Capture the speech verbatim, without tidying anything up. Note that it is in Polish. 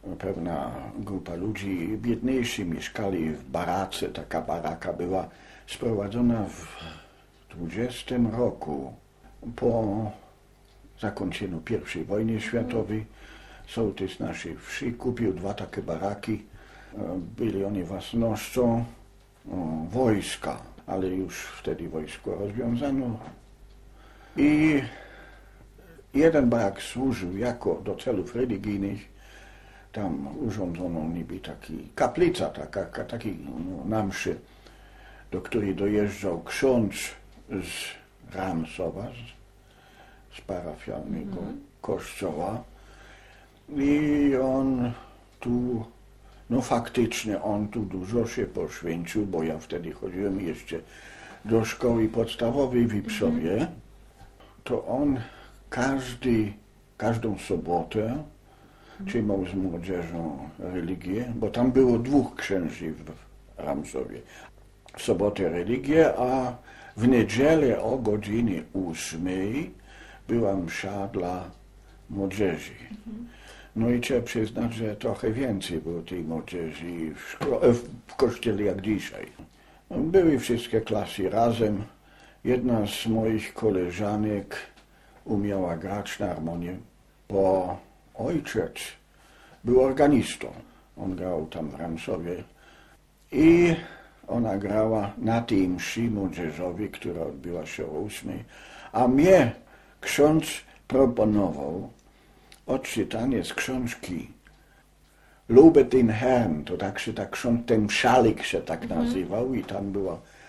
pewna grupa ludzi biedniejsi mieszkali w barace. Taka baraka była sprowadzona w dwudziestym roku po zakończeniu pierwszej wojny światowej. Sołtys naszej wsi kupił dwa takie baraki. Byli oni własnością wojska, ale już wtedy wojsko rozwiązano. I jeden barak służył jako do celów religijnych. Tam urządzono niby taki kaplica, taka, taki no, na mszy, do której dojeżdżał ksiądz z Ramsowa, z, z parafialnego mm. kościoła. I on tu, no faktycznie on tu dużo się poświęcił, bo ja wtedy chodziłem jeszcze do szkoły podstawowej w Ipsowie. Mm. To on każdy, każdą sobotę trzymał z młodzieżą religię, bo tam było dwóch księży w Ramsowie. W sobotę religię, a w niedzielę o godzinie ósmej była msza dla młodzieży. No i trzeba przyznać, że trochę więcej było tej młodzieży w, szko- w kościele jak dzisiaj. Były wszystkie klasy razem. Jedna z moich koleżanek umiała grać na harmonię, bo ojciec był organistą. On grał tam w Ramsowie i ona grała na tej mszy młodzieżowej, która odbyła się o ósmej, a mnie ksiądz proponował odczytanie z książki Lobet den Herrn, to tak się tak ksiądz, ten szalik się tak nazywał i tam była